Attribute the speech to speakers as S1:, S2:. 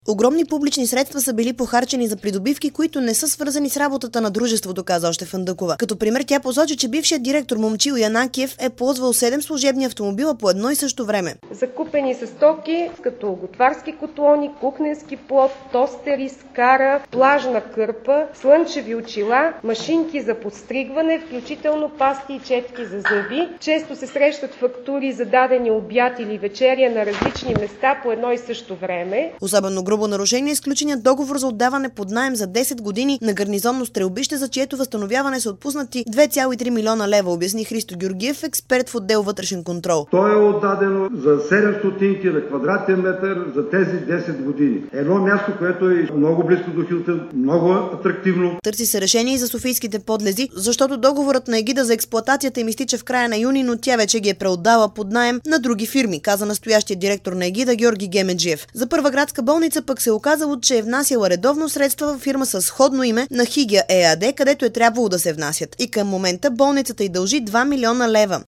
S1: Огромни публични средства са били похарчени за придобивки, които не са свързани с работата на дружеството, каза още Фандъкова. Като пример тя посочи, че бившият директор Момчил Янакиев е ползвал 7 служебни автомобила по едно и също време.
S2: Закупени са стоки като готварски котлони, кухненски плод, тостери, скара, плажна кърпа, слънчеви очила, машинки за подстригване, включително пасти и четки за зъби. Често се срещат фактури за дадени обяд или вечеря на различни места по едно и също време.
S1: Особено грубо нарушение е сключеният договор за отдаване под наем за 10 години на гарнизонно стрелбище, за чието възстановяване са отпуснати 2,3 милиона лева, обясни Христо Георгиев, експерт в отдел вътрешен контрол.
S3: То е отдадено за 7 стотинки на квадратен метър за тези 10 години. Едно място, което е много близко до Хилтън, много атрактивно.
S1: Търси се решение и за софийските подлези, защото договорът на егида за експлоатацията им изтича в края на юни, но тя вече ги е преотдала под наем на други фирми, каза настоящия директор на егида Георги Гемеджиев. За Първа градска болница пък се оказало, че е внасяла редовно средства във фирма с сходно име на Хигия ЕАД, където е трябвало да се внасят. И към момента болницата й дължи 2 милиона лева.